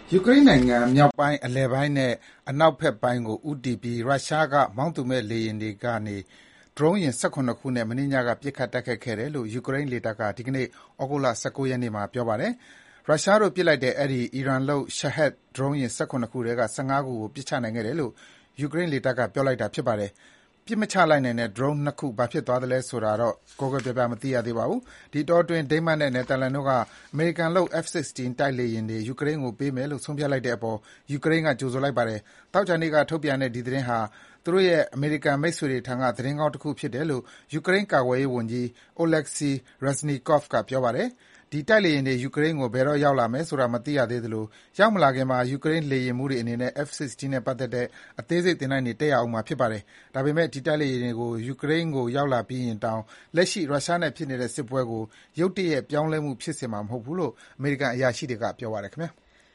ယူကရိန်းနိုင်ငံမြောက်ပိုင်း၊အလယ်ပိုင်းနဲ့အနောက်ဘက်ပိုင်းကိုဦးတည်ပြီးရုရှားကမောင်းသူမဲ့လေယာဉ်တွေကနေဒရုန်းယာဉ်၁၇ခုနဲ့မနေ့ညကပစ်ခတ်တိုက်ခိုက်ခဲ့တယ်လို့ယူကရိန်းလေတပ်ကဒီကနေ့ဩဂုတ်လ၁၉ရက်နေ့မှာပြောပါတယ်။ရုရှားတို့ပစ်လိုက်တဲ့အဲဒီအီရန်လုပ် Shahed ဒရုန်းယာဉ်၁၇ခုထဲက၁၅ခုကိုပစ်ချနိုင်ခဲ့တယ်လို့ယူကရိန်းလေတပ်ကပြောလိုက်တာဖြစ်ပါတယ်။ပစ်မချလိုက်နိုင်တဲ့ဒရုန်း၂ခုဘာဖြစ်သွားသလဲဆိုတာတော့ကွဲကွဲပြားပြားမသိရသေးပါဘူး။ဒီအတောအတွင်းဒိန်းမတ်နဲ့နယ်သာလန်တို့ကအမေရိကန်လုပ် F-16 တိုက်လေယာဉ်တွေယူကရိန်းကိုပေးမယ်လို့ဆုံးဖြတ်လိုက်တဲ့အပေါ်ယူကရိန်းကကြိုဆိုလိုက်ပါတယ်။သောကြာနေ့ကထုတ်ပြန်တဲ့ဒီသတင်းဟာသူတို့ရဲ့အမေရိကန်မိတ်ဆွေတွေထံကသတင်းကောင်းတခုဖြစ်တယ်လို့ယူကရိန်းကာကွယ်ရေးဝန်ကြီး Oleksiy Reznikov ကပြောပါတယ်။ဒီတိုက်လေယာဉ်တွေယူကရိန်းကိုဘယ်တော့ရောက်လာမယ်ဆိုတာမသိရသေးသလိုရောက်မလာခင်မှာယူကရိန်းလေယာဉ်မှူးတွေအနေနဲ့ F-16 နဲ့ပတ်သက်တဲ့အသေးစိတ်သင်တန်းတွေတက်ရဦးမှာဖြစ်ပါတယ်။ဒါပေမဲ့ဒီတိုက်လေယာဉ်တွေယူကရိန်းကိုရောက်လာပြီးရင်တောင်လက်ရှိရုရှားနဲ့ဖြစ်နေတဲ့စစ်ပွဲကိုရုတ်တရက်ပြောင်းလဲမှုဖြစ်စေမှာမဟုတ်ဘူးလို့အမေရိကန်အရာရှိတွေကပြောပါတယ်ခင်ဗျာ။